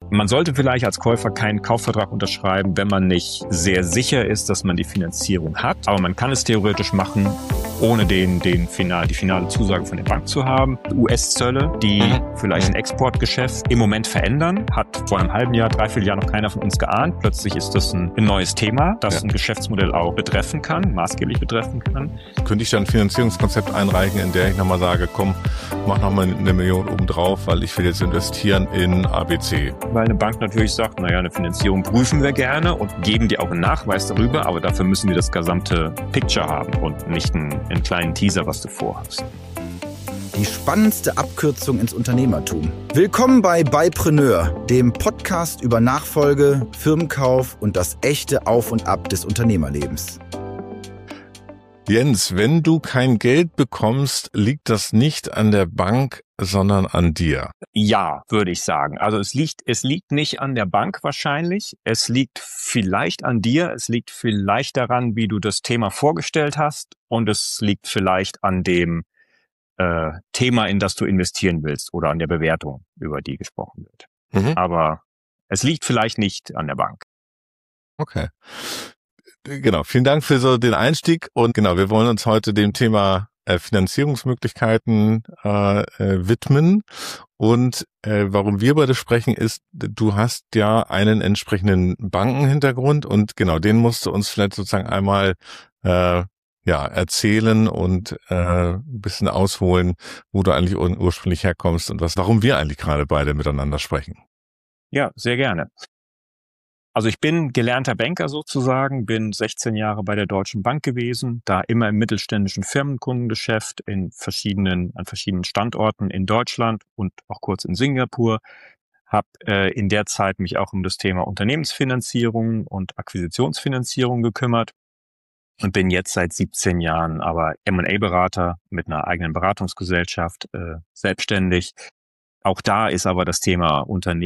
Man sollte vielleicht als Käufer keinen Kaufvertrag unterschreiben, wenn man nicht sehr sicher ist, dass man die Finanzierung hat. Aber man kann es theoretisch machen, ohne die finale Zusage von der Bank zu haben. US-Zölle, die vielleicht ein Exportgeschäft im Moment verändern, hat vor einem halben Jahr, dreiviertel Jahr noch keiner von uns geahnt. Plötzlich ist das ein neues Thema, das ein Geschäftsmodell auch betreffen kann, maßgeblich betreffen kann. Könnte ich dann ein Finanzierungskonzept einreichen, in der ich nochmal sage, komm, mach nochmal 1 Million obendrauf, weil ich will jetzt investieren in ABC. Weil eine Bank natürlich sagt, naja, eine Finanzierung prüfen wir gerne und geben dir auch einen Nachweis darüber, aber dafür müssen wir das gesamte Picture haben und nicht einen kleinen Teaser, was du vorhast. Die spannendste Abkürzung ins Unternehmertum. Willkommen bei Buypreneur, dem Podcast über Nachfolge, Firmenkauf und das echte Auf und Ab des Unternehmerlebens. Jens, wenn du kein Geld bekommst, liegt das nicht an der Bank, sondern an dir. Ja, würde ich sagen. Also es liegt nicht an der Bank wahrscheinlich. Es liegt vielleicht an dir. Es liegt vielleicht daran, wie du das Thema vorgestellt hast. Und es liegt vielleicht an dem Thema, in das du investieren willst oder an der Bewertung, über die gesprochen wird. Aber es liegt vielleicht nicht an der Bank. Okay. Genau, vielen Dank für so den Einstieg und genau, wir wollen uns heute dem Thema Finanzierungsmöglichkeiten widmen und warum wir beide sprechen ist, du hast ja einen entsprechenden Bankenhintergrund und genau, den musst du uns vielleicht sozusagen einmal erzählen und ein bisschen ausholen, wo du eigentlich ursprünglich herkommst und warum wir eigentlich gerade beide miteinander sprechen. Ja, sehr gerne. Also ich bin gelernter Banker sozusagen, bin 16 Jahre bei der Deutschen Bank gewesen, da immer im mittelständischen Firmenkundengeschäft an verschiedenen Standorten in Deutschland und auch kurz in Singapur. Habe in der Zeit mich auch um das Thema Unternehmensfinanzierung und Akquisitionsfinanzierung gekümmert und bin jetzt seit 17 Jahren aber M&A-Berater mit einer eigenen Beratungsgesellschaft, selbstständig. Auch da ist aber das Thema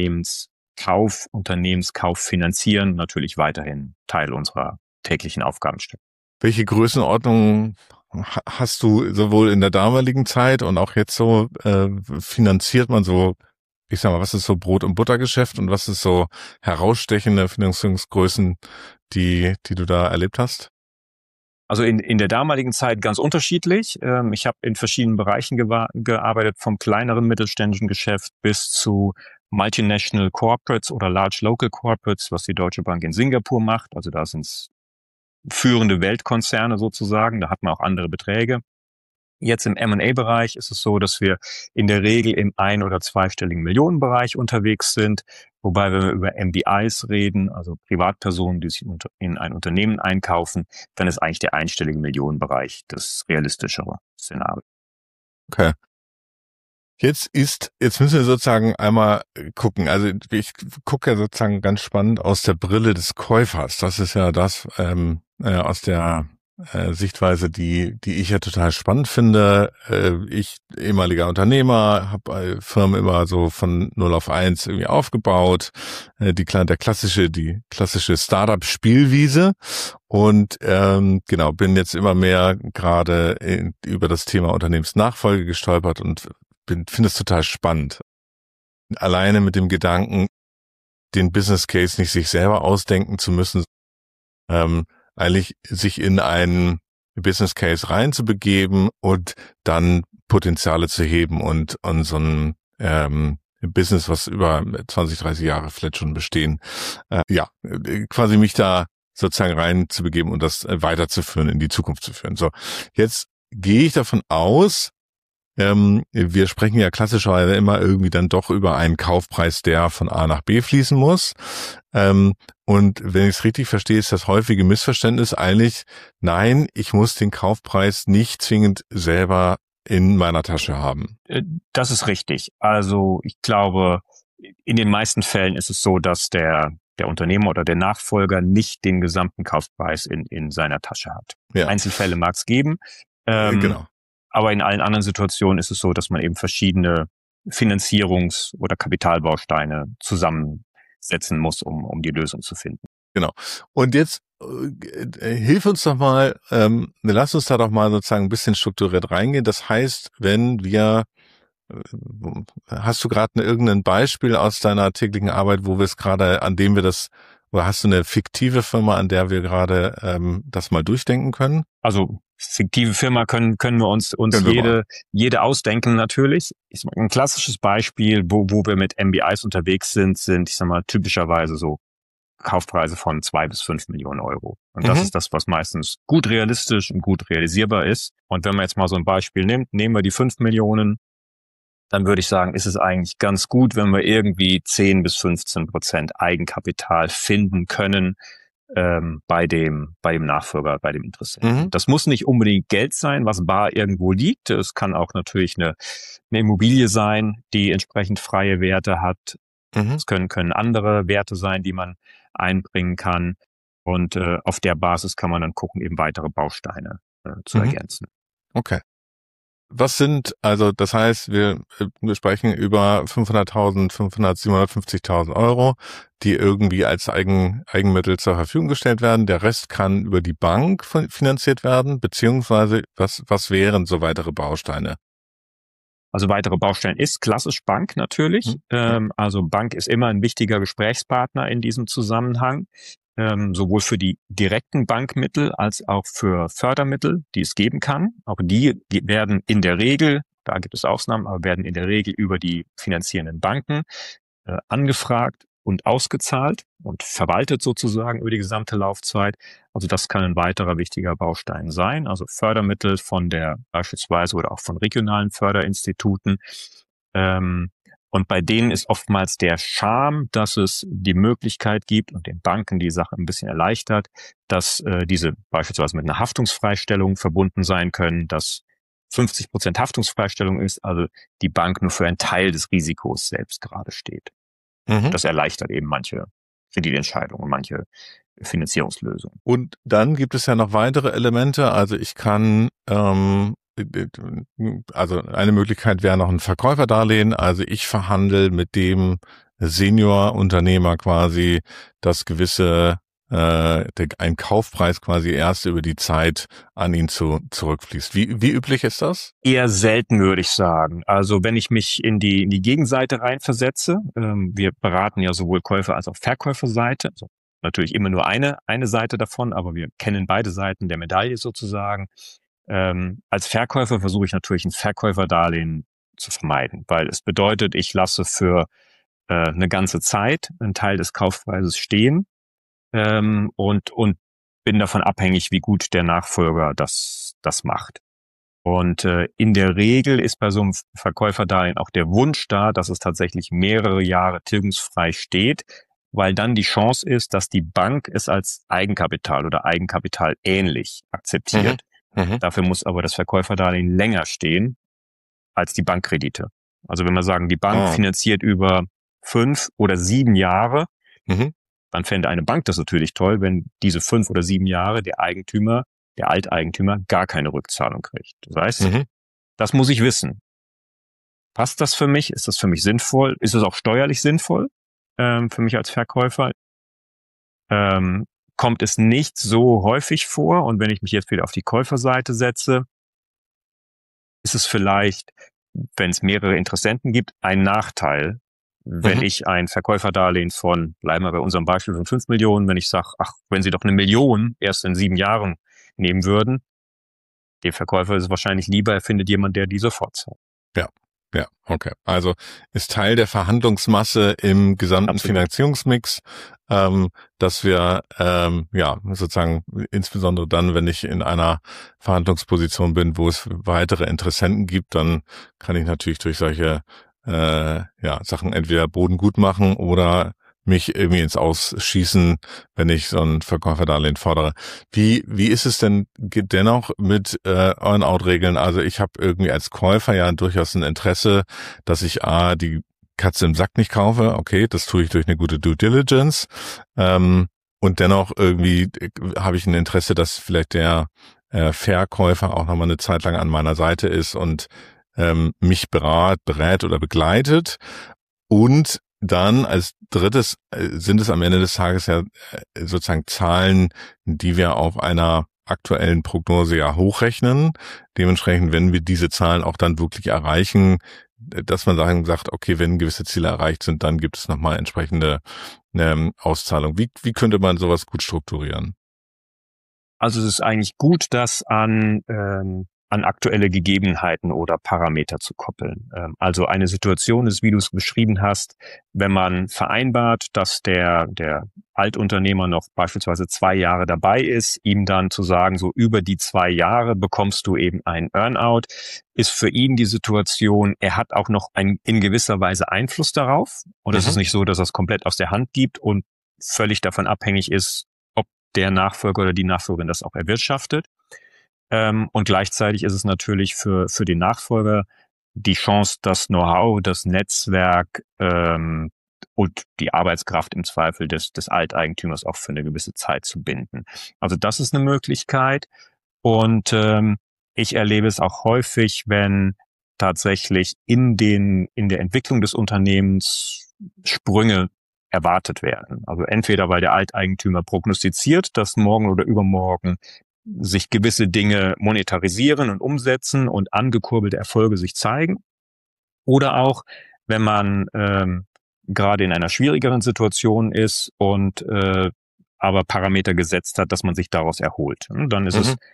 Unternehmenskauf finanzieren natürlich weiterhin Teil unserer täglichen Aufgabenstellung. Welche Größenordnung hast du sowohl in der damaligen Zeit und auch jetzt so, finanziert man so, ich sag mal, was ist so Brot- und Buttergeschäft und was ist so herausstechende Finanzierungsgrößen, die du da erlebt hast? Also in der damaligen Zeit ganz unterschiedlich. Ich habe in verschiedenen Bereichen gearbeitet, vom kleineren mittelständischen Geschäft bis zu Multinational Corporates oder Large Local Corporates, was die Deutsche Bank in Singapur macht. Also da sind es führende Weltkonzerne sozusagen, da hat man auch andere Beträge. Jetzt im M&A-Bereich ist es so, dass wir in der Regel im ein- oder zweistelligen Millionenbereich unterwegs sind, wobei wenn wir über MBIs reden, also Privatpersonen, die sich in ein Unternehmen einkaufen, dann ist eigentlich der einstellige Millionenbereich das realistischere Szenario. Okay. Jetzt müssen wir sozusagen einmal gucken. Also ich gucke ja sozusagen ganz spannend aus der Brille des Käufers. Das ist ja das aus der Sichtweise, die ich ja total spannend finde. Ich, ehemaliger Unternehmer, habe Firmen immer so von 0 auf 1 irgendwie aufgebaut. Die klassische Startup-Spielwiese. Und genau, bin jetzt immer mehr gerade über das Thema Unternehmensnachfolge gestolpert und finde es total spannend. Alleine mit dem Gedanken, den Business Case nicht sich selber ausdenken zu müssen, eigentlich sich in einen Business Case reinzubegeben und dann Potenziale zu heben und so ein Business, was über 20, 30 Jahre vielleicht schon bestehen, quasi mich da sozusagen reinzubegeben und das weiterzuführen, in die Zukunft zu führen. So, jetzt gehe ich davon aus, wir sprechen ja klassischerweise immer irgendwie dann doch über einen Kaufpreis, der von A nach B fließen muss. Und wenn ich es richtig verstehe, ist das häufige Missverständnis eigentlich, nein, ich muss den Kaufpreis nicht zwingend selber in meiner Tasche haben. Das ist richtig. Also ich glaube, in den meisten Fällen ist es so, dass der Unternehmer oder der Nachfolger nicht den gesamten Kaufpreis in seiner Tasche hat. Ja. Einzelfälle mag es geben. Genau. Aber in allen anderen Situationen ist es so, dass man eben verschiedene Finanzierungs- oder Kapitalbausteine zusammensetzen muss, um die Lösung zu finden. Genau. Und jetzt hilf uns doch mal, lass uns da doch mal sozusagen ein bisschen strukturiert reingehen. Das heißt, wenn wir hast du gerade irgendein Beispiel aus deiner täglichen Arbeit, wo wir es gerade, an dem wir das, oder hast du eine fiktive Firma, an der wir gerade das mal durchdenken können? Also fiktive Firma können wir uns jede ausdenken natürlich. Ein klassisches Beispiel, wo wir mit MBIs unterwegs sind, ich sag mal, typischerweise so Kaufpreise von 2 bis 5 Millionen Euro. Und das ist das, was meistens gut realistisch und gut realisierbar ist. Und wenn man jetzt mal so ein Beispiel nimmt, nehmen wir die 5 Millionen, dann würde ich sagen, ist es eigentlich ganz gut, wenn wir irgendwie 10 bis 15% Eigenkapital finden können bei dem Nachfolger, bei dem Interessenten. Das muss nicht unbedingt Geld sein, was bar irgendwo liegt. Es kann auch natürlich eine Immobilie sein, die entsprechend freie Werte hat. Es können andere Werte sein, die man einbringen kann. Und auf der Basis kann man dann gucken, eben weitere Bausteine zu ergänzen. Okay. Was sind, also das heißt, wir sprechen über 500.000, 750.000 Euro, die irgendwie als Eigenmittel zur Verfügung gestellt werden. Der Rest kann über die Bank finanziert werden, beziehungsweise was wären so weitere Bausteine? Also weitere Bausteine ist klassisch Bank natürlich. Also Bank ist immer ein wichtiger Gesprächspartner in diesem Zusammenhang. Sowohl für die direkten Bankmittel als auch für Fördermittel, die es geben kann. Auch die werden in der Regel, da gibt es Ausnahmen, aber werden in der Regel über die finanzierenden Banken angefragt und ausgezahlt und verwaltet sozusagen über die gesamte Laufzeit. Also das kann ein weiterer wichtiger Baustein sein. Also Fördermittel von der beispielsweise oder auch von regionalen Förderinstituten. Und bei denen ist oftmals der Charme, dass es die Möglichkeit gibt und den Banken die Sache ein bisschen erleichtert, dass diese beispielsweise mit einer Haftungsfreistellung verbunden sein können, dass 50% Haftungsfreistellung ist, also die Bank nur für einen Teil des Risikos selbst gerade steht. Das erleichtert eben manche Kreditentscheidungen, manche Finanzierungslösungen. Und dann gibt es ja noch weitere Elemente. Also ich kann also eine Möglichkeit wäre noch ein Verkäuferdarlehen. Also ich verhandle mit dem Seniorunternehmer quasi das gewisse ein Kaufpreis quasi erst über die Zeit an ihn zurückfließt. Wie üblich ist das? Eher selten, würde ich sagen. Also wenn ich mich in die Gegenseite reinversetze, wir beraten ja sowohl Käufer- als auch Verkäuferseite, also natürlich immer nur eine Seite davon, aber wir kennen beide Seiten der Medaille sozusagen. Als Verkäufer versuche ich natürlich ein Verkäuferdarlehen zu vermeiden, weil es bedeutet, ich lasse für eine ganze Zeit einen Teil des Kaufpreises stehen und bin davon abhängig, wie gut der Nachfolger das macht. Und in der Regel ist bei so einem Verkäuferdarlehen auch der Wunsch da, dass es tatsächlich mehrere Jahre tilgungsfrei steht, weil dann die Chance ist, dass die Bank es als Eigenkapital oder Eigenkapital ähnlich akzeptiert. Dafür muss aber das Verkäuferdarlehen länger stehen als die Bankkredite. Also wenn wir sagen, die Bank finanziert über 5 oder 7 Jahre, dann fände eine Bank das natürlich toll, wenn diese 5 oder 7 Jahre der Alteigentümer gar keine Rückzahlung kriegt. Das heißt, das muss ich wissen. Passt das für mich? Ist das für mich sinnvoll? Ist es auch steuerlich sinnvoll für mich als Verkäufer? Kommt es nicht so häufig vor. Und wenn ich mich jetzt wieder auf die Käuferseite setze, ist es vielleicht, wenn es mehrere Interessenten gibt, ein Nachteil, wenn ich ein Verkäuferdarlehen von, bleiben wir bei unserem Beispiel von 5 Millionen, wenn ich sage, wenn Sie doch 1 Million erst in 7 Jahren nehmen würden, dem Verkäufer ist es wahrscheinlich lieber, er findet jemanden, der die sofort zahlt. Ja, okay. Also ist Teil der Verhandlungsmasse im gesamten Finanzierungsmix, dass wir sozusagen insbesondere dann, wenn ich in einer Verhandlungsposition bin, wo es weitere Interessenten gibt, dann kann ich natürlich durch solche Sachen entweder Boden gut machen oder mich irgendwie ins Ausschießen, wenn ich so ein Verkäuferdarlehen fordere. Wie ist es denn dennoch mit Earn-out-Regeln? Also ich habe irgendwie als Käufer ja durchaus ein Interesse, dass ich die Katze im Sack nicht kaufe. Okay, das tue ich durch eine gute Due Diligence. Und dennoch irgendwie habe ich ein Interesse, dass vielleicht der Verkäufer auch nochmal eine Zeit lang an meiner Seite ist und mich berät oder begleitet. Und dann als drittes sind es am Ende des Tages ja sozusagen Zahlen, die wir auf einer aktuellen Prognose ja hochrechnen. Dementsprechend, wenn wir diese Zahlen auch dann wirklich erreichen, dass man sagt, okay, wenn gewisse Ziele erreicht sind, dann gibt es nochmal entsprechende Auszahlung. Wie könnte man sowas gut strukturieren? Also es ist eigentlich gut, das an aktuelle Gegebenheiten oder Parameter zu koppeln. Also eine Situation ist, wie du es beschrieben hast, wenn man vereinbart, dass der Altunternehmer noch beispielsweise 2 Jahre dabei ist, ihm dann zu sagen, so über die 2 Jahre bekommst du eben einen Earnout, ist für ihn die Situation, er hat auch noch in gewisser Weise Einfluss darauf. Und es ist nicht so, dass er es komplett aus der Hand gibt und völlig davon abhängig ist, ob der Nachfolger oder die Nachfolgerin das auch erwirtschaftet. Und gleichzeitig ist es natürlich für den Nachfolger die Chance, das Know-how, das Netzwerk und die Arbeitskraft im Zweifel des Alteigentümers auch für eine gewisse Zeit zu binden. Also das ist eine Möglichkeit. Und ich erlebe es auch häufig, wenn tatsächlich in der Entwicklung des Unternehmens Sprünge erwartet werden. Also entweder weil der Alteigentümer prognostiziert, dass morgen oder übermorgen sich gewisse Dinge monetarisieren und umsetzen und angekurbelte Erfolge sich zeigen. Oder auch, wenn man gerade in einer schwierigeren Situation ist und aber Parameter gesetzt hat, dass man sich daraus erholt. Und dann ist es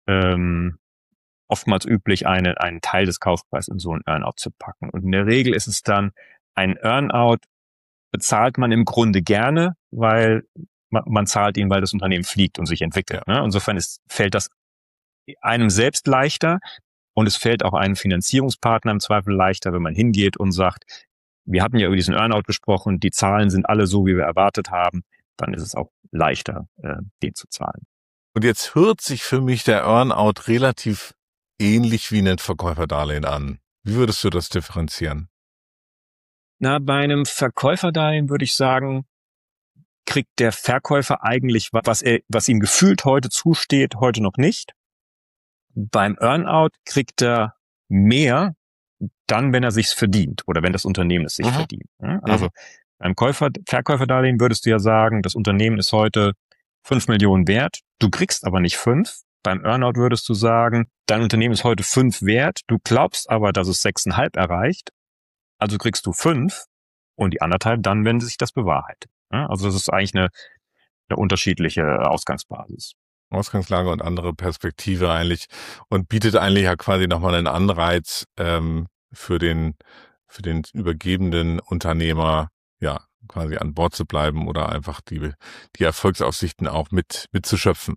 oftmals üblich, einen Teil des Kaufpreises in so einen Earnout zu packen. Und in der Regel ist es dann, ein Earnout bezahlt man im Grunde gerne, weil man zahlt ihn, weil das Unternehmen fliegt und sich entwickelt. Ne? Insofern fällt das einem selbst leichter und es fällt auch einem Finanzierungspartner im Zweifel leichter, wenn man hingeht und sagt, wir hatten ja über diesen Earnout gesprochen, die Zahlen sind alle so, wie wir erwartet haben, dann ist es auch leichter, den zu zahlen. Und jetzt hört sich für mich der Earnout relativ ähnlich wie ein Verkäuferdarlehen an. Wie würdest du das differenzieren? Na, bei einem Verkäuferdarlehen würde ich sagen, kriegt der Verkäufer eigentlich, was ihm gefühlt heute zusteht, heute noch nicht. Beim Earnout kriegt er mehr, dann, wenn er sich's verdient oder wenn das Unternehmen es sich verdient. Also beim Verkäuferdarlehen würdest du ja sagen, das Unternehmen ist heute 5 Millionen wert, du kriegst aber nicht 5. Beim Earnout würdest du sagen, dein Unternehmen ist heute 5 wert, du glaubst aber, dass es 6,5 erreicht, also kriegst du 5 und die 1,5 dann, wenn sich das bewahrheitet. Also das ist eigentlich eine unterschiedliche Ausgangsbasis. Ausgangslage und andere Perspektive eigentlich und bietet eigentlich ja quasi nochmal einen Anreiz für den übergebenden Unternehmer, ja, quasi an Bord zu bleiben oder einfach die Erfolgsaussichten auch mitzuschöpfen.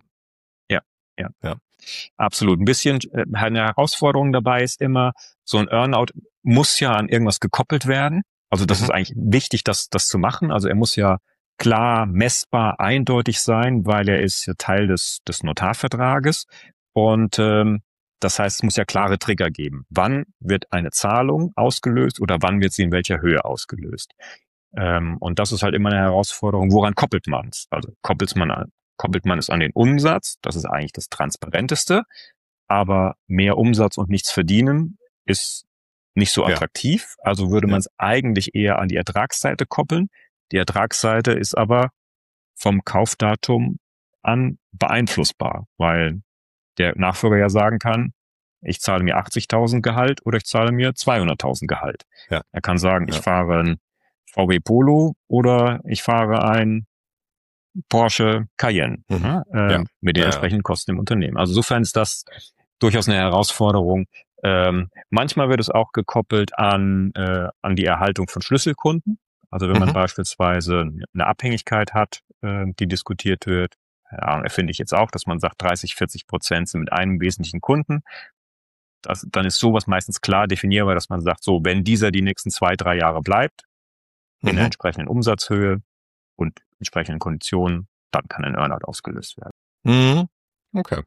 Ja. Absolut. Ein bisschen eine Herausforderung dabei ist immer, so ein Earnout muss ja an irgendwas gekoppelt werden. Also das ist eigentlich wichtig, das zu machen. Also er muss ja klar, messbar, eindeutig sein, weil er ist ja Teil des Notarvertrages. Und das heißt, es muss ja klare Trigger geben. Wann wird eine Zahlung ausgelöst oder wann wird sie in welcher Höhe ausgelöst? Und das ist halt immer eine Herausforderung. Woran koppelt man es? Also koppelt man es an den Umsatz? Das ist eigentlich das Transparenteste. Aber mehr Umsatz und nichts verdienen ist nicht so attraktiv. Also würde man es eigentlich eher an die Ertragsseite koppeln. Die Ertragsseite ist aber vom Kaufdatum an beeinflussbar, weil der Nachfolger ja sagen kann, ich zahle mir 80.000 Gehalt oder ich zahle mir 200.000 Gehalt. Ja. Er kann sagen, ich fahre ein VW Polo oder ich fahre ein Porsche Cayenne mit den entsprechenden Kosten im Unternehmen. Also insofern ist das durchaus eine Herausforderung. Manchmal wird es auch gekoppelt an die Erhaltung von Schlüsselkunden. Also wenn man beispielsweise eine Abhängigkeit hat, die diskutiert wird, erfinde ich jetzt auch, dass man sagt, 30-40% sind mit einem wesentlichen Kunden. Dann ist sowas meistens klar definierbar, dass man sagt, so, wenn dieser die nächsten 2-3 Jahre bleibt, in der entsprechenden Umsatzhöhe und entsprechenden Konditionen, dann kann ein Earnout ausgelöst werden. Okay.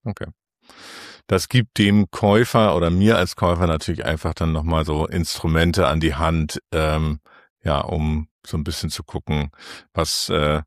Das gibt dem Käufer oder mir als Käufer natürlich einfach dann nochmal so Instrumente an die Hand, um so ein bisschen zu gucken, was,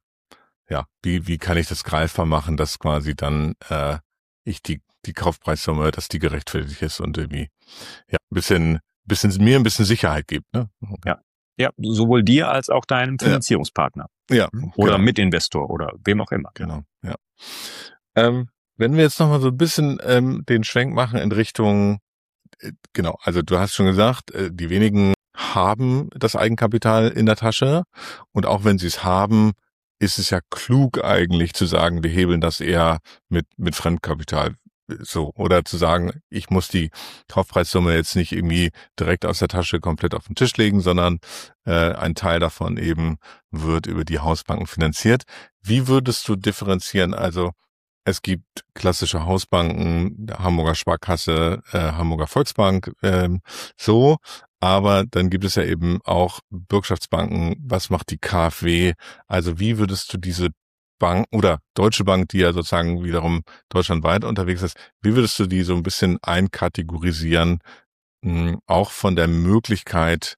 wie kann ich das greifbar machen, dass quasi dann ich die Kaufpreissumme, dass die gerechtfertigt ist und irgendwie ein bisschen Sicherheit gibt, ne? Okay. Ja, sowohl dir als auch deinem Finanzierungspartner. Ja. Oder Mitinvestor oder wem auch immer. Genau, ja. Wenn wir jetzt nochmal so ein bisschen den Schwenk machen in Richtung genau, also du hast schon gesagt, die wenigen haben das Eigenkapital in der Tasche und auch wenn sie es haben, ist es ja klug eigentlich zu sagen, wir hebeln das eher mit Fremdkapital so oder zu sagen, ich muss die Kaufpreissumme jetzt nicht irgendwie direkt aus der Tasche komplett auf den Tisch legen, sondern ein Teil davon eben wird über die Hausbanken finanziert. Wie würdest du differenzieren? Also es gibt klassische Hausbanken, Hamburger Sparkasse, Hamburger Volksbank, so. Aber dann gibt es ja eben auch Bürgschaftsbanken. Was macht die KfW? Also wie würdest du diese Bank oder Deutsche Bank, die ja sozusagen wiederum deutschlandweit unterwegs ist, wie würdest du die so ein bisschen einkategorisieren, auch von der Möglichkeit,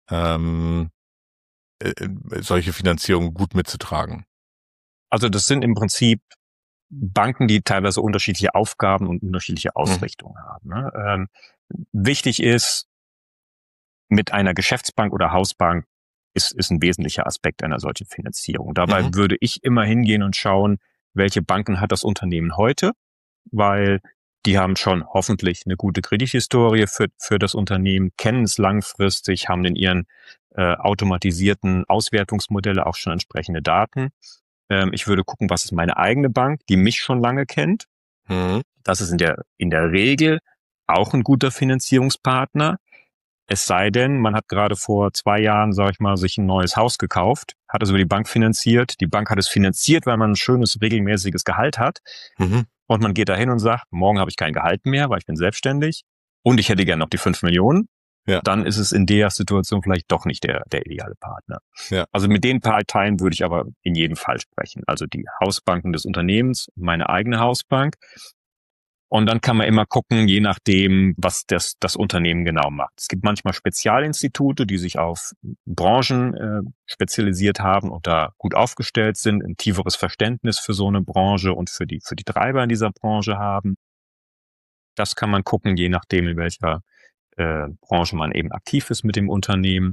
solche Finanzierungen gut mitzutragen? Also das sind im Prinzip Banken, die teilweise unterschiedliche Aufgaben und unterschiedliche Ausrichtungen haben. Ne? Wichtig ist, mit einer Geschäftsbank oder Hausbank ist ein wesentlicher Aspekt einer solchen Finanzierung. Dabei würde ich immer hingehen und schauen, welche Banken hat das Unternehmen heute, weil die haben schon hoffentlich eine gute Kredithistorie für das Unternehmen, kennen es langfristig, haben in ihren automatisierten Auswertungsmodelle auch schon entsprechende Daten. Ich würde gucken, was ist meine eigene Bank, die mich schon lange kennt. Das ist in der Regel auch ein guter Finanzierungspartner. Es sei denn, man hat gerade vor 2 Jahren, sage ich mal, sich ein neues Haus gekauft, hat es über die Bank finanziert. Die Bank hat es finanziert, weil man ein schönes, regelmäßiges Gehalt hat. Und man geht da hin und sagt, morgen habe ich kein Gehalt mehr, weil ich bin selbstständig und ich hätte gerne noch die 5 Millionen. Ja. Dann ist es in der Situation vielleicht doch nicht der ideale Partner. Ja. Also mit den Parteien würde ich aber in jedem Fall sprechen. Also die Hausbanken des Unternehmens, meine eigene Hausbank. Und dann kann man immer gucken, je nachdem, was das Unternehmen genau macht. Es gibt manchmal Spezialinstitute, die sich auf Branchen spezialisiert haben und da gut aufgestellt sind, ein tieferes Verständnis für so eine Branche und für die Treiber in dieser Branche haben. Das kann man gucken, je nachdem, in welcher Branche man eben aktiv ist mit dem Unternehmen.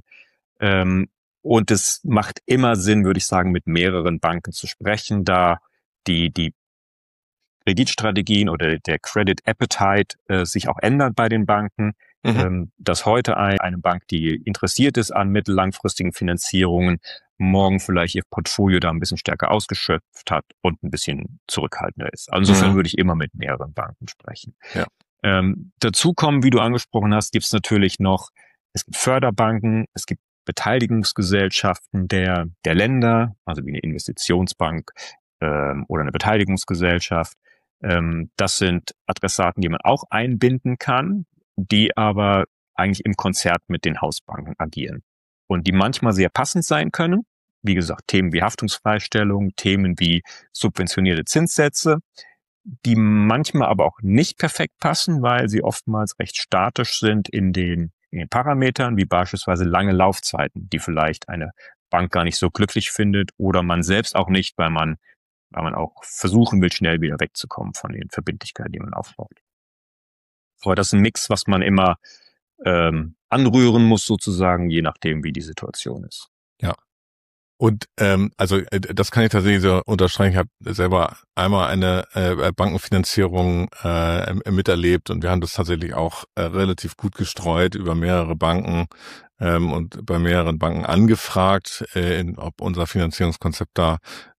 Und es macht immer Sinn, würde ich sagen, mit mehreren Banken zu sprechen, da die Kreditstrategien oder der Credit Appetite sich auch ändert bei den Banken. Dass heute eine Bank, die interessiert ist an mittellangfristigen Finanzierungen, morgen vielleicht ihr Portfolio da ein bisschen stärker ausgeschöpft hat und ein bisschen zurückhaltender ist. Also insofern würde ich immer mit mehreren Banken sprechen. Ja. Dazu kommen, wie du angesprochen hast, gibt es natürlich noch, es gibt Förderbanken, es gibt Beteiligungsgesellschaften der Länder, also wie eine Investitionsbank oder eine Beteiligungsgesellschaft. Das sind Adressaten, die man auch einbinden kann, die aber eigentlich im Konzert mit den Hausbanken agieren und die manchmal sehr passend sein können. Wie gesagt, Themen wie Haftungsfreistellung, Themen wie subventionierte Zinssätze, die manchmal aber auch nicht perfekt passen, weil sie oftmals recht statisch sind in den Parametern, wie beispielsweise lange Laufzeiten, die vielleicht eine Bank gar nicht so glücklich findet oder man selbst auch nicht, weil man auch versuchen will, schnell wieder wegzukommen von den Verbindlichkeiten, die man aufbaut. Aber das ist ein Mix, was man immer anrühren muss sozusagen, je nachdem, wie die Situation ist. Ja. Und also das kann ich tatsächlich so unterstreichen. Ich habe selber einmal eine Bankenfinanzierung miterlebt und wir haben das tatsächlich auch relativ gut gestreut über mehrere Banken und bei mehreren Banken angefragt, ob unser Finanzierungskonzept da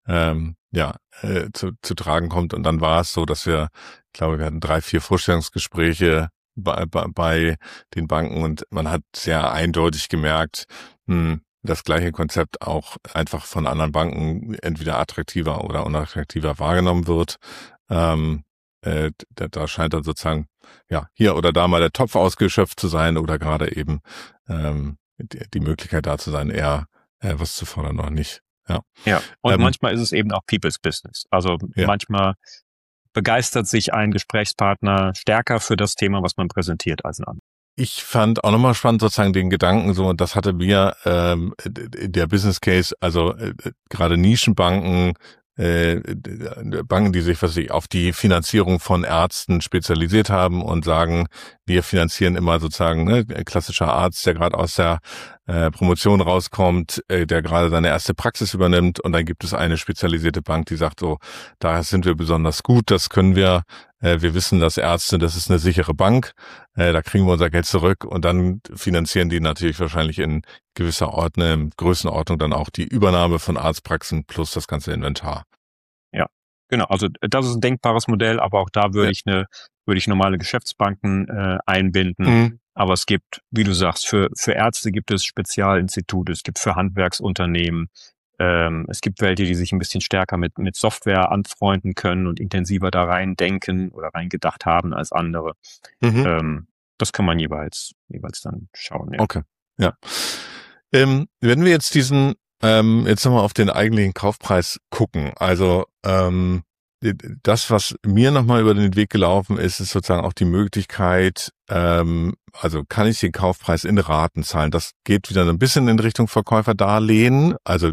zu tragen kommt. Und dann war es so, dass wir hatten 3-4 Vorstellungsgespräche bei den Banken und man hat sehr eindeutig gemerkt, das gleiche Konzept auch einfach von anderen Banken entweder attraktiver oder unattraktiver wahrgenommen wird. Da scheint dann sozusagen hier oder da mal der Topf ausgeschöpft zu sein oder gerade eben die Möglichkeit da zu sein, eher was zu fordern oder nicht. Ja, und manchmal ist es eben auch People's Business. Also manchmal begeistert sich ein Gesprächspartner stärker für das Thema, was man präsentiert, als ein anderer. Ich fand auch nochmal spannend sozusagen den Gedanken so, und das hatte mir der Business Case, also gerade Nischenbanken, Banken, die sich auf die Finanzierung von Ärzten spezialisiert haben und sagen, wir finanzieren immer sozusagen klassischer Arzt, der gerade aus der Promotion rauskommt, der gerade seine erste Praxis übernimmt und dann gibt es eine spezialisierte Bank, die sagt so, da sind wir besonders gut, das können wir wir wissen, dass Ärzte, das ist eine sichere Bank, da kriegen wir unser Geld zurück und dann finanzieren die natürlich wahrscheinlich in gewisser Größenordnung dann auch die Übernahme von Arztpraxen plus das ganze Inventar. Ja, genau. Also das ist ein denkbares Modell, aber auch da würde ich normale Geschäftsbanken einbinden. Mhm. Aber es gibt, wie du sagst, für Ärzte gibt es Spezialinstitute, es gibt für Handwerksunternehmen, es gibt welche, die sich ein bisschen stärker mit Software anfreunden können und intensiver da rein denken oder rein gedacht haben als andere. Mhm. Das kann man jeweils dann schauen. Ja. Okay, ja. Wenn wir jetzt jetzt nochmal auf den eigentlichen Kaufpreis gucken, also das, was mir nochmal über den Weg gelaufen ist, ist sozusagen auch die Möglichkeit, also kann ich den Kaufpreis in Raten zahlen. Das geht wieder ein bisschen in Richtung Verkäuferdarlehen. Also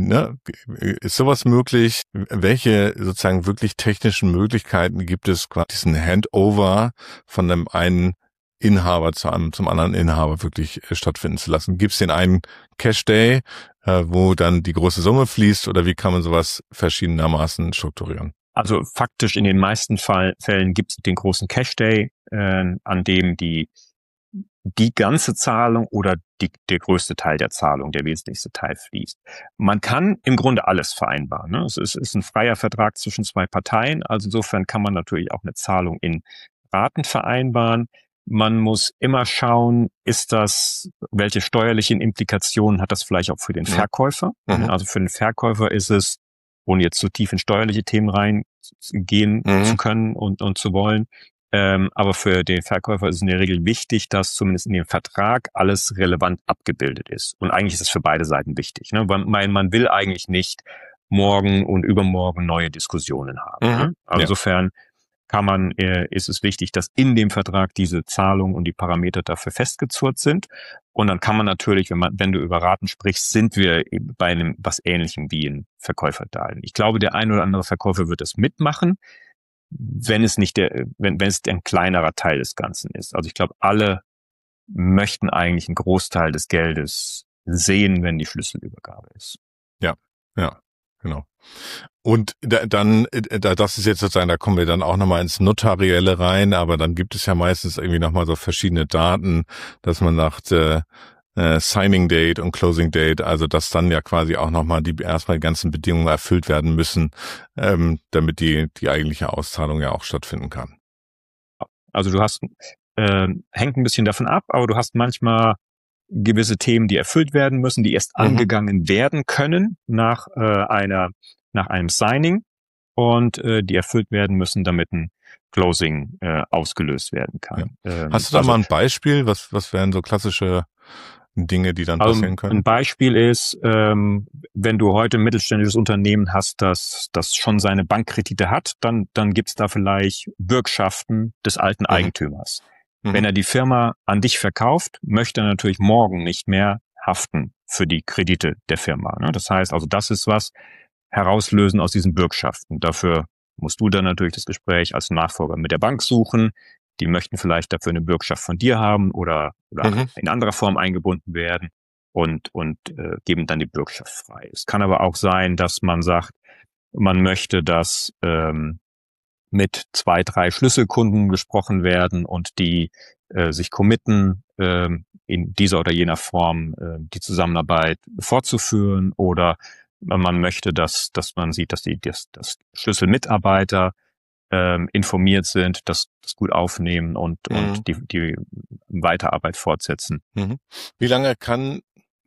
ist sowas möglich? Welche sozusagen wirklich technischen Möglichkeiten gibt es, quasi diesen Handover von dem einen Inhaber zum anderen Inhaber wirklich stattfinden zu lassen? Gibt es den einen Cash Day, wo dann die große Summe fließt, oder wie kann man sowas verschiedenermaßen strukturieren? Also faktisch in den meisten Fällen gibt es den großen Cash Day, an dem die ganze Zahlung oder der größte Teil der Zahlung, der wesentlichste Teil fließt. Man kann im Grunde alles vereinbaren. Ne? Es ist ein freier Vertrag zwischen zwei Parteien, also insofern kann man natürlich auch eine Zahlung in Raten vereinbaren. Man muss immer schauen, welche steuerlichen Implikationen hat das vielleicht auch für den Verkäufer? Mhm. Also für den Verkäufer ist es, ohne jetzt zu tief in steuerliche Themen reingehen zu können und zu wollen. Aber für den Verkäufer ist es in der Regel wichtig, dass zumindest in dem Vertrag alles relevant abgebildet ist. Und eigentlich ist es für beide Seiten wichtig. Ne? Weil man will eigentlich nicht morgen und übermorgen neue Diskussionen haben. Ne? Also insofern ist es wichtig, dass in dem Vertrag diese Zahlungen und die Parameter dafür festgezurrt sind. Und dann kann man natürlich, wenn du über Raten sprichst, sind wir bei einem was Ähnlichem wie ein Verkäuferdarlehen. Ich glaube, der ein oder andere Verkäufer wird das mitmachen, wenn es ein kleinerer Teil des Ganzen ist. Also ich glaube, alle möchten eigentlich einen Großteil des Geldes sehen, wenn die Schlüsselübergabe ist. Ja, genau. Und das ist jetzt sozusagen, da kommen wir dann auch nochmal ins Notarielle rein, aber dann gibt es ja meistens irgendwie nochmal so verschiedene Daten, dass man sagt, Signing Date und Closing Date, also dass dann ja quasi auch nochmal erstmal die ganzen Bedingungen erfüllt werden müssen, damit die eigentliche Auszahlung ja auch stattfinden kann. Also du hast, hängt ein bisschen davon ab, aber du hast manchmal gewisse Themen, die erfüllt werden müssen, die erst angegangen werden können nach einem Signing und die erfüllt werden müssen, damit ein Closing ausgelöst werden kann. Ja. Hast du da mal ein Beispiel? Was wären so klassische Dinge, die dann passieren können? Ein Beispiel ist, wenn du heute ein mittelständisches Unternehmen hast, das schon seine Bankkredite hat, dann gibt's da vielleicht Bürgschaften des alten Eigentümers. Wenn er die Firma an dich verkauft, möchte er natürlich morgen nicht mehr haften für die Kredite der Firma. Ne? Das heißt also, das ist was herauslösen aus diesen Bürgschaften. Dafür musst du dann natürlich das Gespräch als Nachfolger mit der Bank suchen. Die möchten vielleicht dafür eine Bürgschaft von dir haben oder in anderer Form eingebunden werden und geben dann die Bürgschaft frei. Es kann aber auch sein, dass man sagt, man möchte, dass mit 2, 3 Schlüsselkunden gesprochen werden und die sich committen, in dieser oder jener Form die Zusammenarbeit fortzuführen, oder man möchte, dass man sieht, dass dass Schlüsselmitarbeiter informiert sind, das gut aufnehmen und die Weiterarbeit fortsetzen. Wie lange kann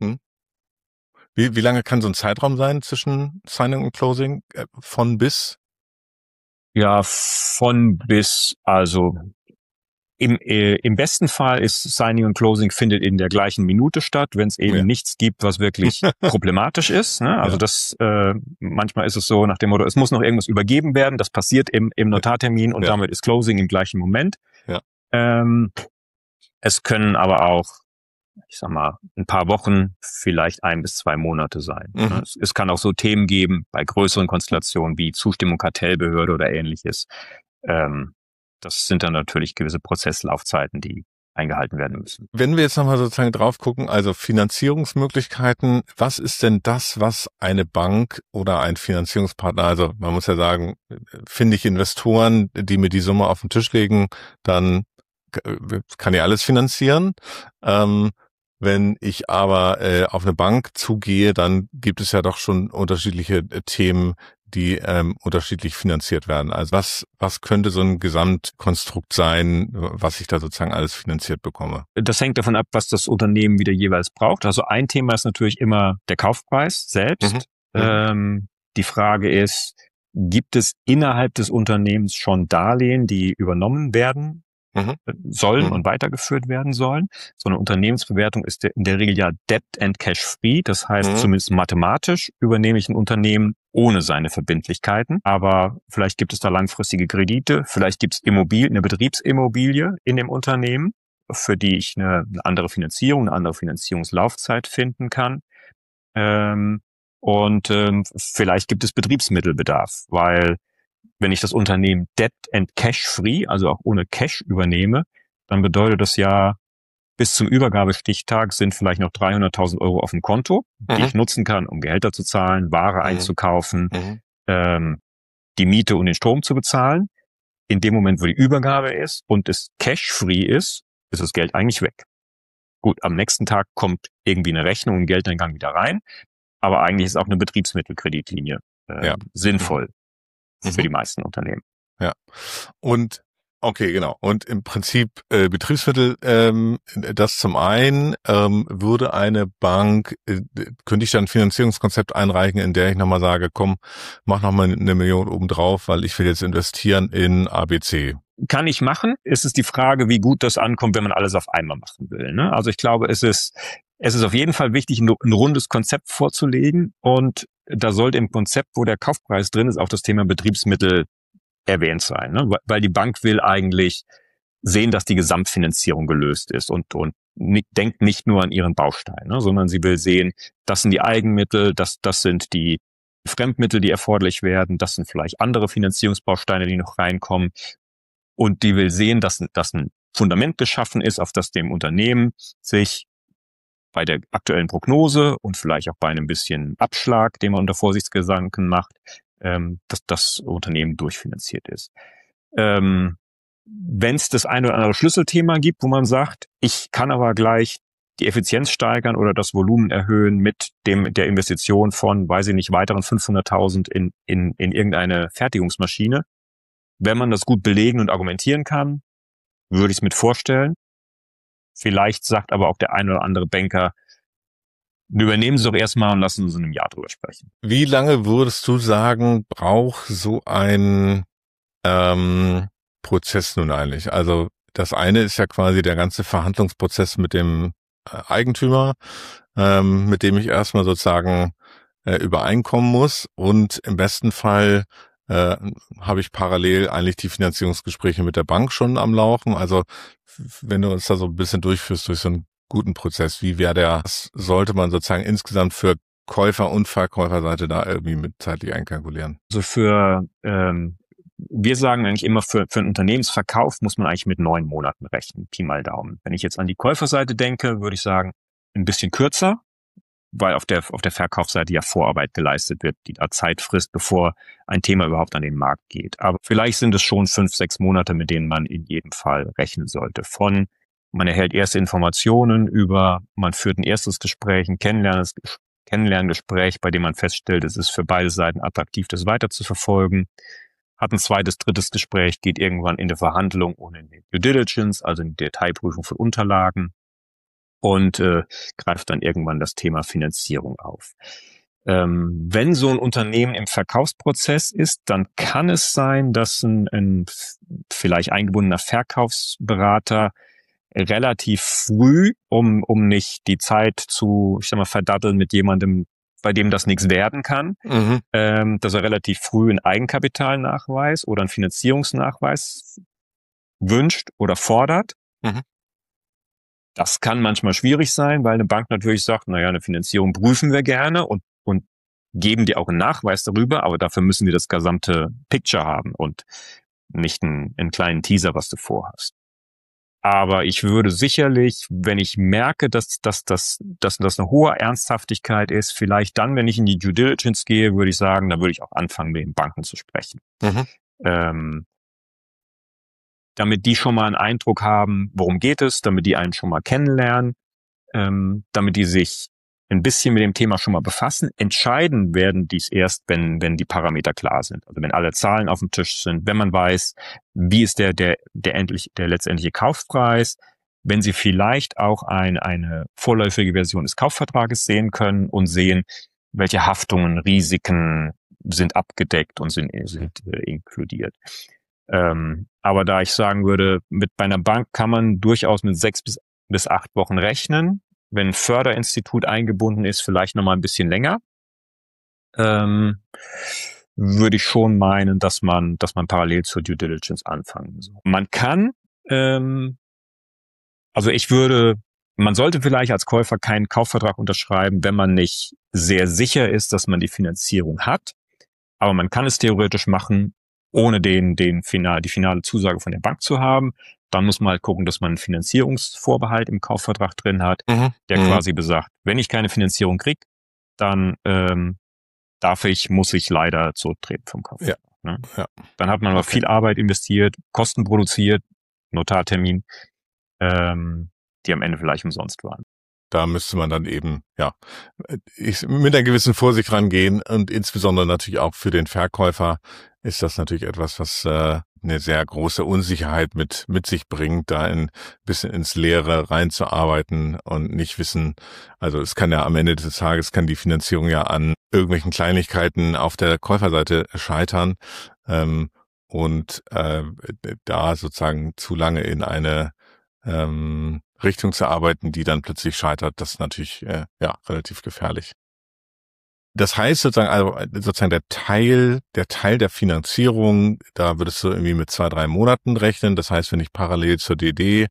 so ein Zeitraum sein zwischen Signing und Closing? Von bis? Ja, von bis, also im besten Fall ist Signing und Closing findet in der gleichen Minute statt, wenn es eben nichts gibt, was wirklich problematisch ist. Ne? Also das manchmal ist es so nach dem Motto, es muss noch irgendwas übergeben werden, das passiert im Notartermin und damit ist Closing im gleichen Moment. Ja. Es können aber auch, ich sag mal, ein paar Wochen, vielleicht 1 bis 2 Monate sein. Es kann auch so Themen geben bei größeren Konstellationen wie Zustimmung Kartellbehörde oder ähnliches. Das sind dann natürlich gewisse Prozesslaufzeiten, die eingehalten werden müssen. Wenn wir jetzt nochmal sozusagen drauf gucken, also Finanzierungsmöglichkeiten, was ist denn das, was eine Bank oder ein Finanzierungspartner, also man muss ja sagen, finde ich Investoren, die mir die Summe auf den Tisch legen, dann kann ich alles finanzieren. Wenn ich aber auf eine Bank zugehe, dann gibt es ja doch schon unterschiedliche Themen, die unterschiedlich finanziert werden. Also was könnte so ein Gesamtkonstrukt sein, was ich da sozusagen alles finanziert bekomme? Das hängt davon ab, was das Unternehmen wieder jeweils braucht. Also ein Thema ist natürlich immer der Kaufpreis selbst. Die Frage ist, gibt es innerhalb des Unternehmens schon Darlehen, die übernommen werden sollen und weitergeführt werden sollen? So eine Unternehmensbewertung ist in der Regel ja Debt and Cash Free. Das heißt, zumindest mathematisch übernehme ich ein Unternehmen ohne seine Verbindlichkeiten. Aber vielleicht gibt es da langfristige Kredite. Vielleicht gibt es eine Betriebsimmobilie in dem Unternehmen, für die ich eine andere Finanzierung, eine andere Finanzierungslaufzeit finden kann. Vielleicht gibt es Betriebsmittelbedarf, weil wenn ich das Unternehmen Debt and Cash Free, also auch ohne Cash übernehme, dann bedeutet das ja, bis zum Übergabestichtag sind vielleicht noch 300.000 Euro auf dem Konto, die ich nutzen kann, um Gehälter zu zahlen, Ware einzukaufen, die Miete und den Strom zu bezahlen. In dem Moment, wo die Übergabe ist und es Cash Free ist das Geld eigentlich weg. Gut, am nächsten Tag kommt irgendwie eine Rechnung und Geldeingang wieder rein, aber eigentlich ist auch eine Betriebsmittelkreditlinie sinnvoll. Für die meisten Unternehmen. Ja. Und okay, genau. Und im Prinzip Betriebsmittel, das zum einen würde eine Bank, könnte ich dann ein Finanzierungskonzept einreichen, in der ich nochmal sage, komm, mach nochmal 1 Million obendrauf, weil ich will jetzt investieren in ABC. Kann ich machen. Es ist die Frage, wie gut das ankommt, wenn man alles auf einmal machen will. Ne? Also ich glaube, es ist auf jeden Fall wichtig, ein rundes Konzept vorzulegen, und da sollte im Konzept, wo der Kaufpreis drin ist, auch das Thema Betriebsmittel erwähnt sein, ne? Weil die Bank will eigentlich sehen, dass die Gesamtfinanzierung gelöst ist und denkt nicht nur an ihren Baustein, ne? Sondern sie will sehen, das sind die Eigenmittel, das sind die Fremdmittel, die erforderlich werden, das sind vielleicht andere Finanzierungsbausteine, die noch reinkommen, und die will sehen, dass ein Fundament geschaffen ist, auf das dem Unternehmen sich bei der aktuellen Prognose und vielleicht auch bei einem bisschen Abschlag, den man unter Vorsichtsgedanken macht, dass das Unternehmen durchfinanziert ist. Wenn es das ein oder andere Schlüsselthema gibt, wo man sagt, ich kann aber gleich die Effizienz steigern oder das Volumen erhöhen mit der Investition von, weiß ich nicht, weiteren 500.000 in irgendeine Fertigungsmaschine, wenn man das gut belegen und argumentieren kann, würde ich es mit vorstellen. Vielleicht sagt aber auch der ein oder andere Banker, übernehmen Sie doch erstmal und lassen uns in einem Jahr drüber sprechen. Wie lange würdest du sagen, braucht so ein Prozess nun eigentlich? Also das eine ist ja quasi der ganze Verhandlungsprozess mit dem Eigentümer, mit dem ich erstmal sozusagen übereinkommen muss, und im besten Fall habe ich parallel eigentlich die Finanzierungsgespräche mit der Bank schon am Laufen. Also wenn du uns da so ein bisschen durchführst durch so einen guten Prozess, wie wäre der, was sollte man sozusagen insgesamt für Käufer- und Verkäuferseite da irgendwie mit zeitlich einkalkulieren? Also wir sagen eigentlich immer, für einen Unternehmensverkauf muss man eigentlich mit 9 Monaten rechnen, Pi mal Daumen. Wenn ich jetzt an die Käuferseite denke, würde ich sagen, ein bisschen kürzer, weil auf der Verkaufsseite ja Vorarbeit geleistet wird, die da Zeit frisst, bevor ein Thema überhaupt an den Markt geht. Aber vielleicht sind es schon 5-6 Monate, mit denen man in jedem Fall rechnen sollte. Von man erhält erste Informationen über, man führt ein erstes Gespräch, ein Kennenlerngespräch, bei dem man feststellt, es ist für beide Seiten attraktiv, das weiter zu verfolgen. Hat ein zweites, drittes Gespräch, geht irgendwann in die Verhandlung und in die Due Diligence, also in die Detailprüfung von Unterlagen, und greift dann irgendwann das Thema Finanzierung auf. Wenn so ein Unternehmen im Verkaufsprozess ist, dann kann es sein, dass ein vielleicht eingebundener Verkaufsberater relativ früh, um nicht die Zeit zu, verdatteln mit jemandem, bei dem das nichts werden kann, dass er relativ früh einen Eigenkapitalnachweis oder einen Finanzierungsnachweis wünscht oder fordert. Das kann manchmal schwierig sein, weil eine Bank natürlich sagt, eine Finanzierung prüfen wir gerne und geben dir auch einen Nachweis darüber, aber dafür müssen wir das gesamte Picture haben und nicht einen kleinen Teaser, was du vorhast. Aber ich würde sicherlich, wenn ich merke, dass das eine hohe Ernsthaftigkeit ist, vielleicht dann, wenn ich in die Due Diligence gehe, würde ich sagen, da würde ich auch anfangen, mit den Banken zu sprechen. Damit die schon mal einen Eindruck haben, worum geht es, damit die einen schon mal kennenlernen, damit die sich ein bisschen mit dem Thema schon mal befassen. Entscheiden werden dies erst, wenn die Parameter klar sind. Also wenn alle Zahlen auf dem Tisch sind, wenn man weiß, wie ist der letztendliche Kaufpreis, wenn sie vielleicht auch eine vorläufige Version des Kaufvertrages sehen können und sehen, welche Haftungen, Risiken sind abgedeckt und sind inkludiert. Aber da ich sagen würde, bei einer Bank kann man durchaus mit 6 bis 8 Wochen rechnen. Wenn ein Förderinstitut eingebunden ist, vielleicht nochmal ein bisschen länger, würde ich schon meinen, dass man parallel zur Due Diligence anfangen soll. Man kann, man sollte vielleicht als Käufer keinen Kaufvertrag unterschreiben, wenn man nicht sehr sicher ist, dass man die Finanzierung hat. Aber man kann es theoretisch machen, ohne die finale Zusage von der Bank zu haben. Dann muss man halt gucken, dass man einen Finanzierungsvorbehalt im Kaufvertrag drin hat, der quasi besagt, wenn ich keine Finanzierung kriege, dann muss ich leider zurücktreten vom Kaufvertrag. Ja. Ne? Ja. Dann hat man aber viel Arbeit investiert, Kosten produziert, Notartermin, die am Ende vielleicht umsonst waren. Da müsste man dann eben, mit einer gewissen Vorsicht rangehen und insbesondere natürlich auch für den Verkäufer ist das natürlich etwas, was eine sehr große Unsicherheit mit sich bringt, da ein bisschen ins Leere reinzuarbeiten und nicht wissen, also es kann ja am Ende des Tages die Finanzierung ja an irgendwelchen Kleinigkeiten auf der Käuferseite scheitern und da sozusagen zu lange in eine Richtung zu arbeiten, die dann plötzlich scheitert, das ist natürlich relativ gefährlich. Das heißt sozusagen der Teil der Finanzierung, da würdest du irgendwie mit 2-3 Monaten rechnen. Das heißt, wenn ich parallel zur DD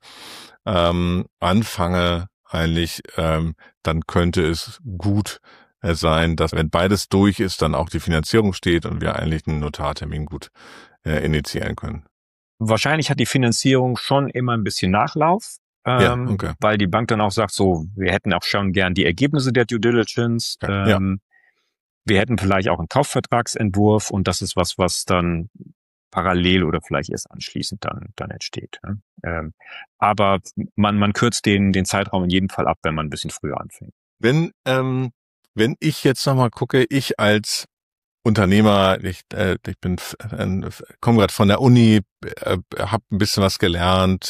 anfange, eigentlich, dann könnte es gut sein, dass wenn beides durch ist, dann auch die Finanzierung steht und wir eigentlich einen Notartermin gut initiieren können. Wahrscheinlich hat die Finanzierung schon immer ein bisschen Nachlauf, weil die Bank dann auch sagt, so, wir hätten auch schon gern die Ergebnisse der Due Diligence. Wir hätten vielleicht auch einen Kaufvertragsentwurf und das ist was dann parallel oder vielleicht erst anschließend dann entsteht. Aber man kürzt den Zeitraum in jedem Fall ab, wenn man ein bisschen früher anfängt. Wenn ich jetzt nochmal gucke, ich als Unternehmer, ich komme gerade von der Uni, habe ein bisschen was gelernt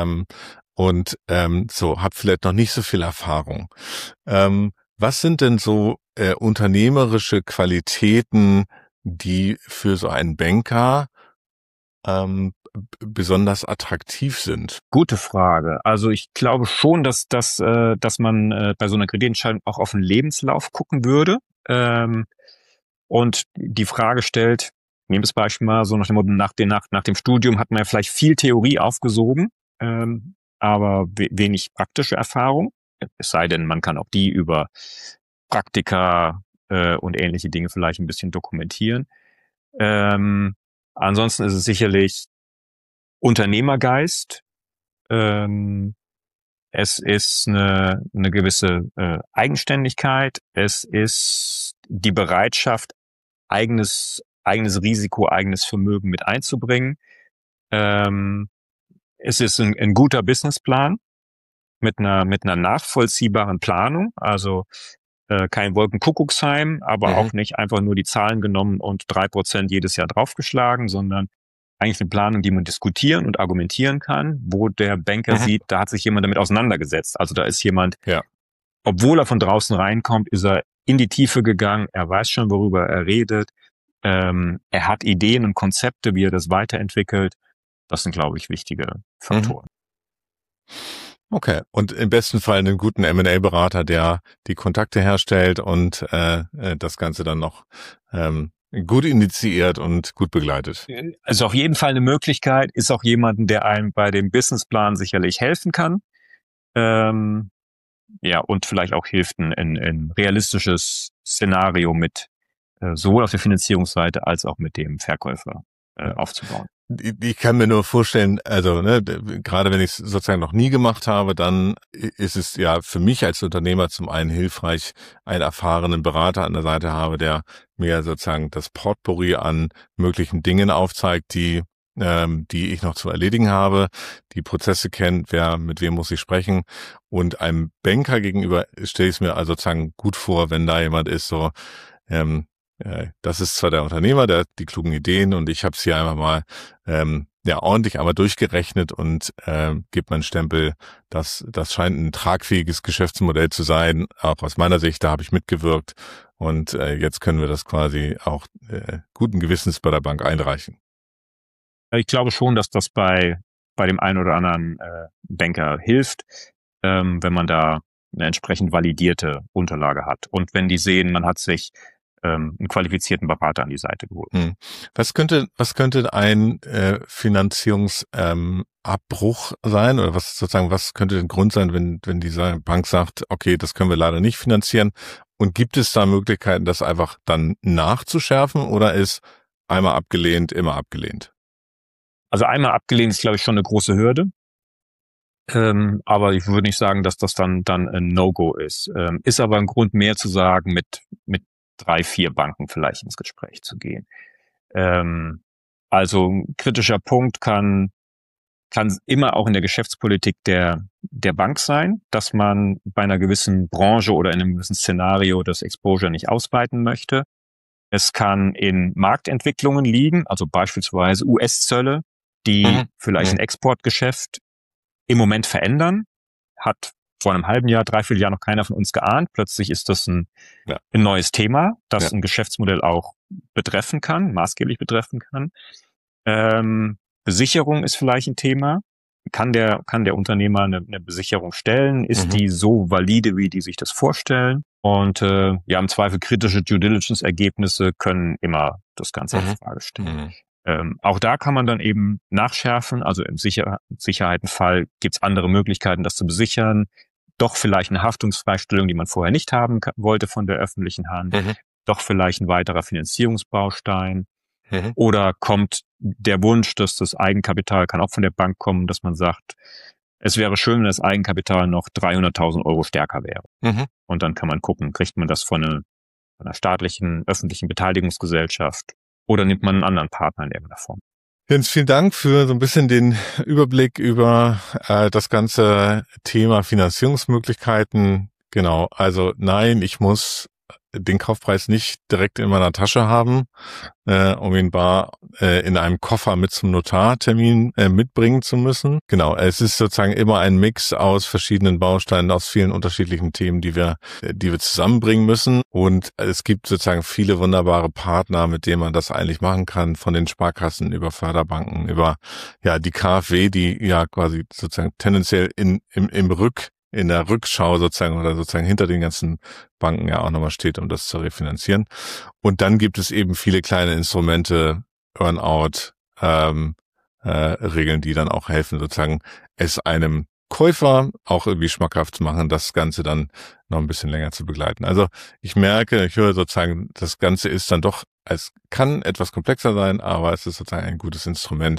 und habe vielleicht noch nicht so viel Erfahrung. Was sind denn so unternehmerische Qualitäten, die für so einen Banker besonders attraktiv sind? Gute Frage. Also ich glaube schon, dass man bei so einer Kreditentscheidung auch auf den Lebenslauf gucken würde. Und die Frage stellt, nehmen wir das Beispiel mal so nach dem Motto, nach dem Studium hat man ja vielleicht viel Theorie aufgesogen, aber wenig praktische Erfahrung. Es sei denn, man kann auch die über Praktika und ähnliche Dinge vielleicht ein bisschen dokumentieren. Ansonsten ist es sicherlich Unternehmergeist. Es ist eine gewisse Eigenständigkeit. Es ist die Bereitschaft, eigenes Risiko, eigenes Vermögen mit einzubringen. Es ist ein guter Businessplan mit einer nachvollziehbaren Planung. Also kein Wolkenkuckucksheim, aber auch nicht einfach nur die Zahlen genommen und 3% jedes Jahr draufgeschlagen, sondern eigentlich eine Planung, die man diskutieren und argumentieren kann, wo der Banker sieht, da hat sich jemand damit auseinandergesetzt. Also da ist jemand, obwohl er von draußen reinkommt, ist er in die Tiefe gegangen, er weiß schon, worüber er redet, er hat Ideen und Konzepte, wie er das weiterentwickelt. Das sind, glaube ich, wichtige Faktoren. Okay, und im besten Fall einen guten M&A-Berater, der die Kontakte herstellt und das Ganze dann noch gut initiiert und gut begleitet. Also auf jeden Fall eine Möglichkeit, ist auch jemanden, der einem bei dem Businessplan sicherlich helfen kann. Und vielleicht auch hilft, ein realistisches Szenario mit sowohl auf der Finanzierungsseite als auch mit dem Verkäufer aufzubauen. Ich kann mir nur vorstellen, also gerade wenn ich es sozusagen noch nie gemacht habe, dann ist es ja für mich als Unternehmer zum einen hilfreich, einen erfahrenen Berater an der Seite habe, der mir sozusagen das Potpourri an möglichen Dingen aufzeigt, die ich noch zu erledigen habe, die Prozesse kennt, mit wem muss ich sprechen. Und einem Banker gegenüber stelle ich es mir also sozusagen gut vor, wenn da jemand ist, so das ist zwar der Unternehmer, der hat die klugen Ideen und ich habe es hier einfach mal ordentlich einmal durchgerechnet und gebe meinen Stempel, das scheint ein tragfähiges Geschäftsmodell zu sein, auch aus meiner Sicht, da habe ich mitgewirkt und jetzt können wir das quasi auch guten Gewissens bei der Bank einreichen. Ich glaube schon, dass das bei dem einen oder anderen Banker hilft, wenn man da eine entsprechend validierte Unterlage hat und wenn die sehen, man hat sich einen qualifizierten Berater an die Seite geholt. Was könnte ein Finanzierungsabbruch sein oder was könnte der Grund sein, wenn diese Bank sagt, okay, das können wir leider nicht finanzieren, und gibt es da Möglichkeiten, das einfach dann nachzuschärfen oder ist einmal abgelehnt, immer abgelehnt? Also einmal abgelehnt ist, glaube ich, schon eine große Hürde. Aber ich würde nicht sagen, dass das dann ein No-Go ist. Ist aber ein Grund mehr zu sagen, mit 3-4 Banken vielleicht ins Gespräch zu gehen. Also ein kritischer Punkt kann immer auch in der Geschäftspolitik der Bank sein, dass man bei einer gewissen Branche oder in einem gewissen Szenario das Exposure nicht ausweiten möchte. Es kann in Marktentwicklungen liegen, also beispielsweise US-Zölle, die vielleicht ein Exportgeschäft im Moment verändern. Hat vor einem halben Jahr, 3-4 Jahren noch keiner von uns geahnt. Plötzlich ist das ein neues Thema, das ein Geschäftsmodell auch maßgeblich betreffen kann. Besicherung ist vielleicht ein Thema. Kann der Unternehmer eine Besicherung stellen? Ist die so valide, wie die sich das vorstellen? Und im Zweifel kritische Due Diligence-Ergebnisse können immer das Ganze in Frage stellen. Auch da kann man dann eben nachschärfen. Also im Sicherheitenfall gibt es andere Möglichkeiten, das zu besichern. Doch vielleicht eine Haftungsfreistellung, die man vorher nicht haben wollte von der öffentlichen Hand. Doch vielleicht ein weiterer Finanzierungsbaustein. Oder kommt der Wunsch, dass das Eigenkapital kann auch von der Bank kommen, dass man sagt, es wäre schön, wenn das Eigenkapital noch 300.000 Euro stärker wäre. Und dann kann man gucken, kriegt man das von einer staatlichen, öffentlichen Beteiligungsgesellschaft oder nimmt man einen anderen Partner in irgendeiner Form. Jens, vielen Dank für so ein bisschen den Überblick über das ganze Thema Finanzierungsmöglichkeiten. Genau, also nein, ich muss den Kaufpreis nicht direkt in meiner Tasche haben, um ihn in einem Koffer mit zum Notartermin mitbringen zu müssen. Genau, es ist sozusagen immer ein Mix aus verschiedenen Bausteinen, aus vielen unterschiedlichen Themen, die wir zusammenbringen müssen. Und es gibt sozusagen viele wunderbare Partner, mit denen man das eigentlich machen kann, von den Sparkassen über Förderbanken, über die KfW, die ja quasi sozusagen tendenziell in der Rückschau sozusagen oder sozusagen hinter den ganzen Banken ja auch nochmal steht, um das zu refinanzieren. Und dann gibt es eben viele kleine Instrumente, Earn-out, Regeln, die dann auch helfen, sozusagen es einem Käufer auch irgendwie schmackhaft zu machen, das Ganze dann noch ein bisschen länger zu begleiten. Also ich höre sozusagen, das Ganze ist dann doch, es kann etwas komplexer sein, aber es ist sozusagen ein gutes Instrument,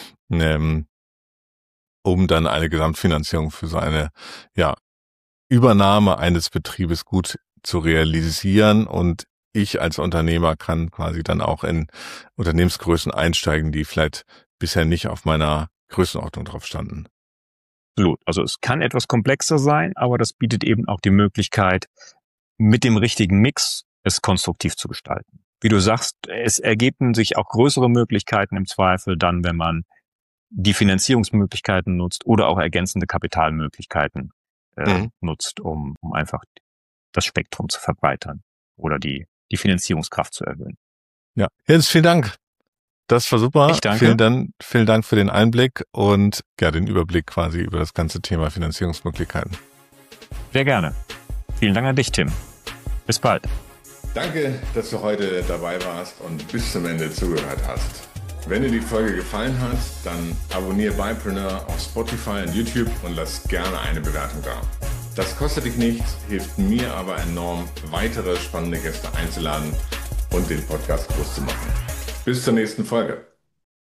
um dann eine Gesamtfinanzierung für so eine Übernahme eines Betriebes gut zu realisieren. Und ich als Unternehmer kann quasi dann auch in Unternehmensgrößen einsteigen, die vielleicht bisher nicht auf meiner Größenordnung drauf standen. Absolut. Also es kann etwas komplexer sein, aber das bietet eben auch die Möglichkeit, mit dem richtigen Mix es konstruktiv zu gestalten. Wie du sagst, es ergeben sich auch größere Möglichkeiten im Zweifel dann, wenn man die Finanzierungsmöglichkeiten nutzt oder auch ergänzende Kapitalmöglichkeiten nutzt, um einfach das Spektrum zu verbreitern oder die Finanzierungskraft zu erhöhen. Ja, Jens, vielen Dank. Das war super. Ich danke. Vielen Dank für den Einblick und den Überblick quasi über das ganze Thema Finanzierungsmöglichkeiten. Sehr gerne. Vielen Dank an dich, Tim. Bis bald. Danke, dass du heute dabei warst und bis zum Ende zugehört hast. Wenn dir die Folge gefallen hat, dann abonniere Bypreneur auf Spotify und YouTube und lass gerne eine Bewertung da. Das kostet dich nichts, hilft mir aber enorm, weitere spannende Gäste einzuladen und den Podcast groß zu machen. Bis zur nächsten Folge.